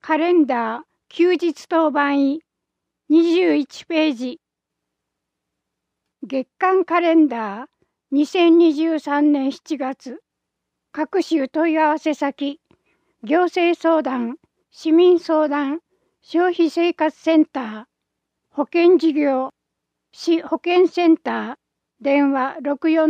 カレンダー休日当番位21ページ。月間カレンダー2023年7月。各種問い合わせ先、行政相談、市民相談、消費生活センター、保険事業、市保健センター、電話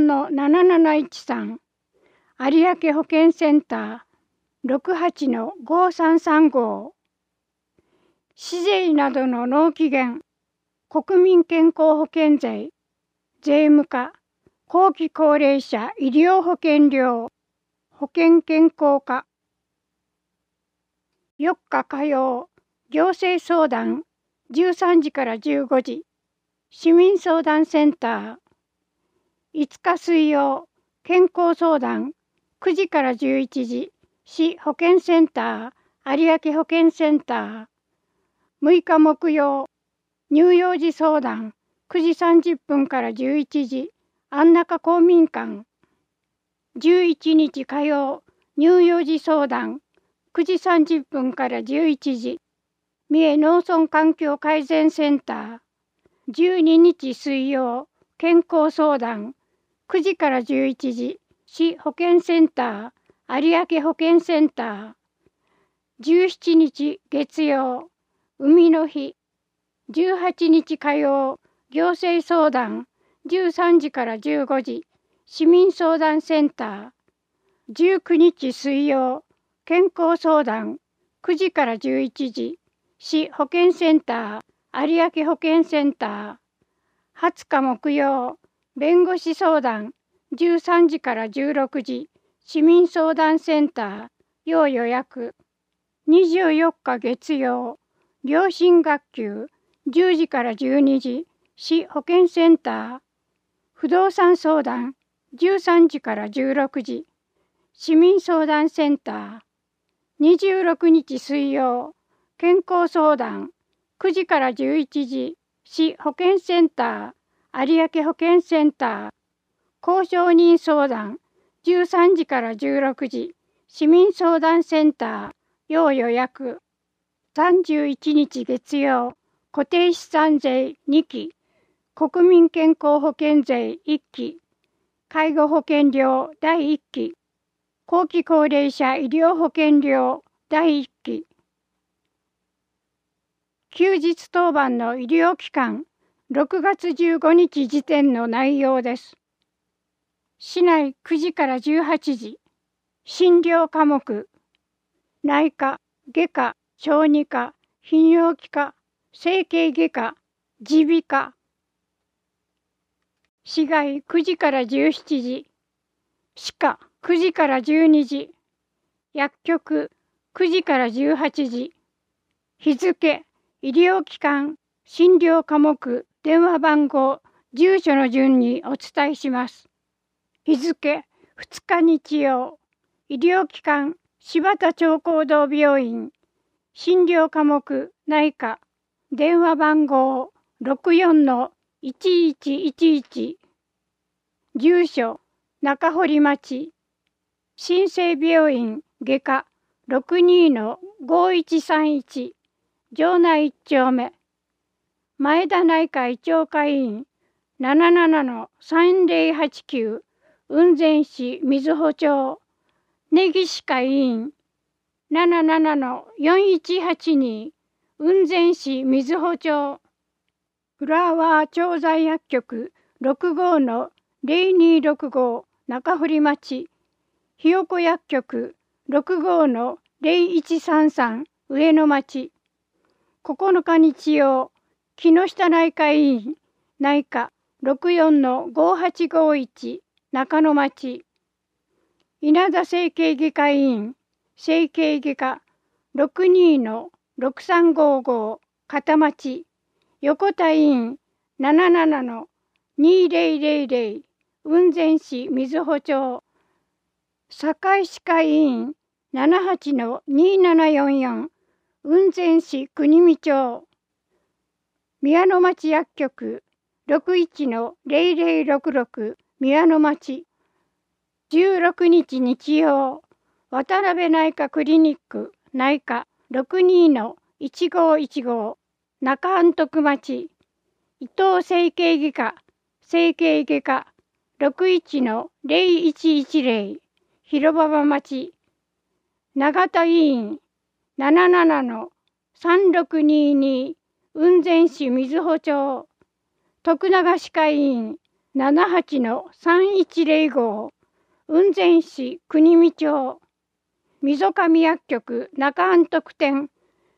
64-7713、有明保健センター、68-5335。市税などの納期限、国民健康保険税、税務課、後期高齢者医療保険料、保険健康課。4日火曜、行政相談、13時から15時、市民相談センター。5日水曜、健康相談、9時から11時、市保健センター、有明保健センター。6日木曜、乳幼児相談、9時30分から11時、安中公民館。11日火曜、乳幼児相談、9時30分から11時、三重農村環境改善センター。12日水曜、健康相談、9時から11時、市保健センター、有明保健センター。17日月曜、海の日。18日火曜、行政相談、13時から15時、市民相談センター。19日水曜、健康相談、9時から11時、市保健センター、有明保健センター。20日木曜、弁護士相談、13時から16時、市民相談センター、要予約。24日月曜、良心学級、10時から12時、市保健センター。不動産相談、13時から16時、市民相談センター。26日水曜、健康相談、9時から11時、市保健センター、有明保健センター。公証人相談、13時から16時、市民相談センター、要予約。31日月曜、固定資産税2期、国民健康保険税1期、介護保険料第1期、後期高齢者医療保険料第1期。休日当番の医療機関、6月15日時点の内容です。市内9時から18時、診療科目、内科、外科、小児科、泌尿器科、整形外科、耳鼻科。市外9時から17時、歯科9時から12時、薬局9時から18時。日付、医療機関、診療科目、電話番号、住所の順にお伝えします。日付、2日日曜、医療機関、柴田町行動病院、診療科目、内科、電話番号、64-1111、住所、中堀町、新生病院、外科、62-5131、城内1丁目、前田内科医長会員、77-3089、雲仙市瑞穂町、根岸会員、77-4182、雲仙市瑞穂町、フラワー調剤薬局 65-0265 中堀町、ひよこ薬局 65-0133 上野町、9日日曜、木下内科医院、内科 64-5851 中野町、稲田整形外科医院、整形外科 62-6355 片町、横田医院 77-2000 雲仙市瑞穂町、堺歯科医院 78-2744 雲仙市国見町、宮野町薬局 61-0066 宮野町。16日日曜、渡辺内科クリニック内科 62-1515中安徳町伊藤整形外科61-0110広馬場町永田医院77-3622雲仙市瑞穂町徳永歯科医院78-3105雲仙市国見町溝上薬局中安徳店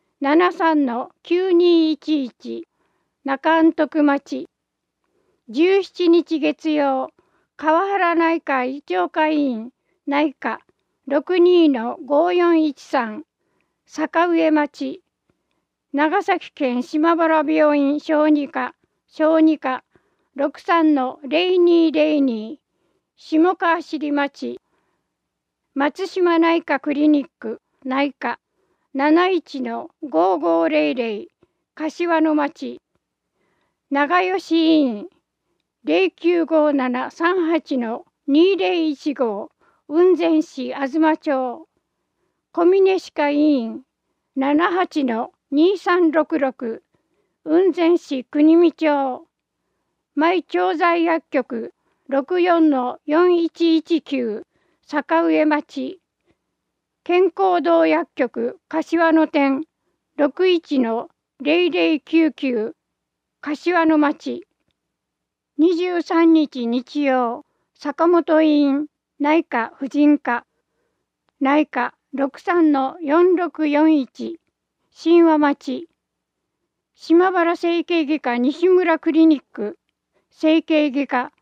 73-9211中安徳町17日月曜川原内科医長科医院内科62-5413坂上町長崎県島原病院小児科63-0202下川尻町松島内科クリニック内科71-5500柏の町長吉医院095738-2015雲仙市東町小峰歯科医院78-2366雲仙市国見町舞調剤薬局64-4119坂上町健康堂薬局柏の店61-0099柏の町23日日曜坂本医院内科婦人科内科63-4641神話町島原整形外科西村クリニック整形外科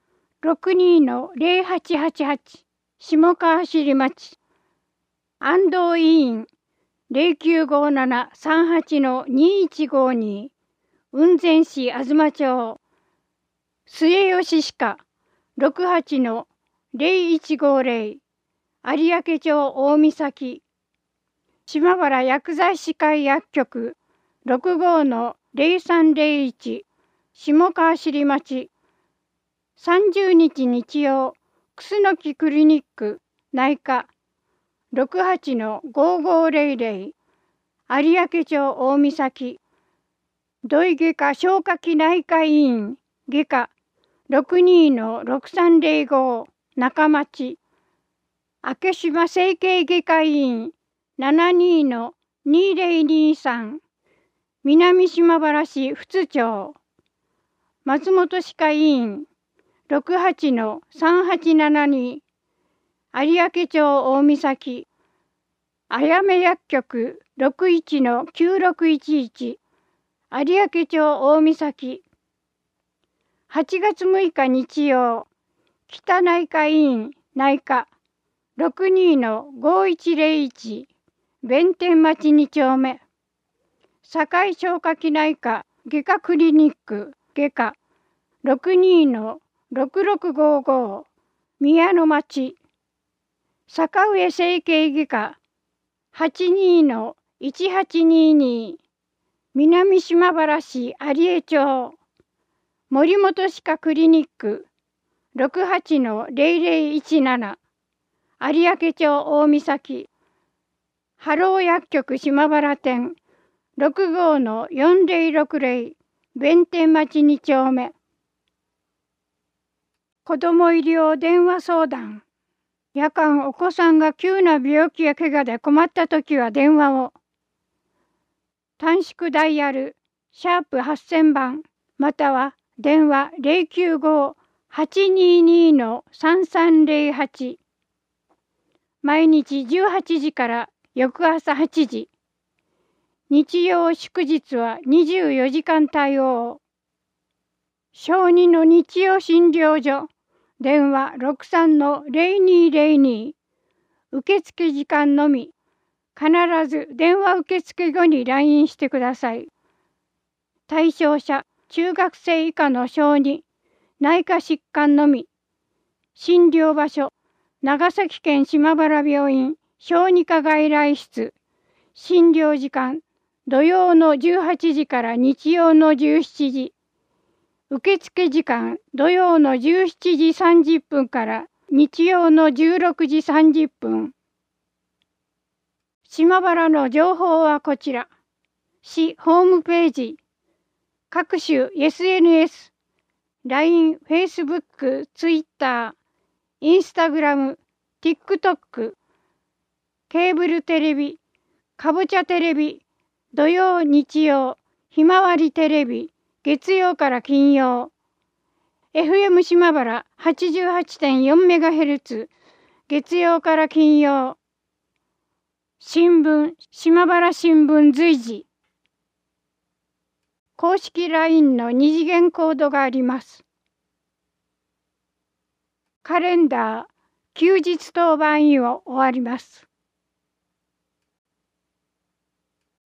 62-0888下川尻町安藤医院0957-38-2152雲仙市東町末吉歯科68-0150有明町大岬島原薬剤師会薬局65-0301下川尻町30日日曜楠木クリニック内科68-5500有明町大岬土井外科消化器内科医院外科62-6305中町明島整形外科医院72-2023南島原市富津町松本歯科医院68-3872有明町大岬あやめ薬局61-9611有明町大岬8月6日日曜北内科医院内科62-5101弁天町2丁目堺消化器内科外科クリニック外科62-6655宮の町坂上整形外科82-1822南島原市有江町森本歯科クリニック68-0017有明町大岬ハロー薬局島原店65-4060弁天町2丁目子ども医療電話相談夜間お子さんが急な病気や怪我で困ったときは電話を短縮ダイヤル#8000番または電話095-822-3308毎日18時から翌朝8時日曜祝日は24時間対応小児の日曜診療所電話63-0202受付時間のみ必ず電話受付後に LINE してください。対象者中学生以下の小児内科疾患のみ診療場所長崎県島原病院小児科外来室診療時間土曜の18時から日曜の17時受付時間土曜の17時30分から日曜の16時30分島原の情報はこちら。市ホームページ、各種 SNS、LINE、Facebook、Twitter、Instagram、TikTok、ケーブルテレビ、かぼちゃテレビ、土曜日曜、ひまわりテレビ、月曜から金曜、FM 島原 88.4MHz、月曜から金曜、新聞、島原新聞随時、公式 LINE の二次元コードがあります。カレンダー、休日当番を終わります。